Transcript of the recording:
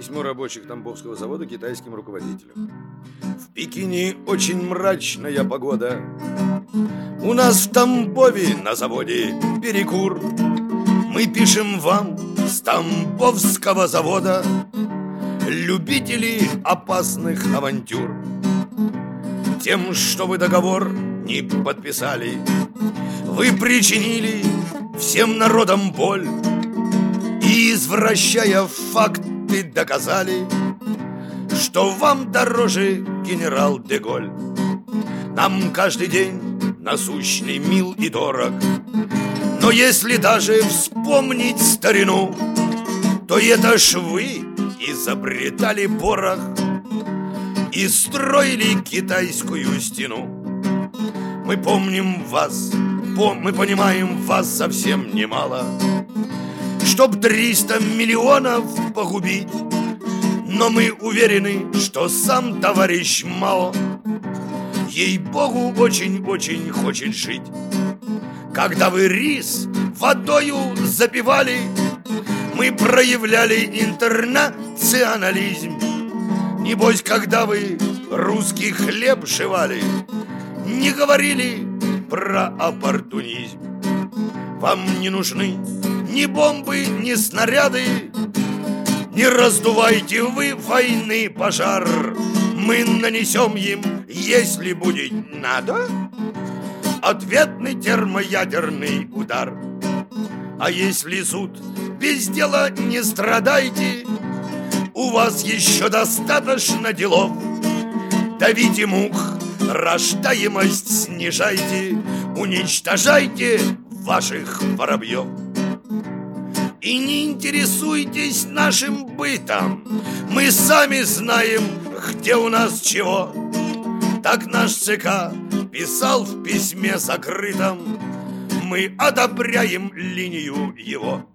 Письмо рабочих Тамбовского завода китайским руководителям. В Пекине очень мрачная погода. У нас в Тамбове на заводе перекур. Мы пишем вам с Тамбовского завода, любители опасных авантюр. Тем, что вы договор не подписали, вы причинили всем народам боль и, извращая факты, доказали, что вам дороже генерал де-Голь. Нам каждый день насущный, мил и дорог, но если даже вспомнить старину, то это ж вы изобретали порох и строили китайскую стену. Мы помним вас, мы понимаем вас совсем немало, чтоб 300 миллионов погубить. Но мы уверены, что сам товарищ Мао, ей-богу, очень-очень хочет жить. Когда вы рис водою запивали, мы проявляли интернационализм. Небось, когда вы русский хлеб жевали, не говорили про оппортунизм. Вам не нужны ни бомбы, ни снаряды, не раздувайте вы войны пожар. Мы нанесем им, если будет надо, ответный термоядерный удар. А если суд без дела, не страдайте, у вас еще достаточно делов. Давите мух, рождаемость снижайте, уничтожайте ваших воробьев. И не интересуйтесь нашим бытом, мы сами знаем, где у нас чего. Так наш ЦК писал в письме закрытом, мы одобряем линию его.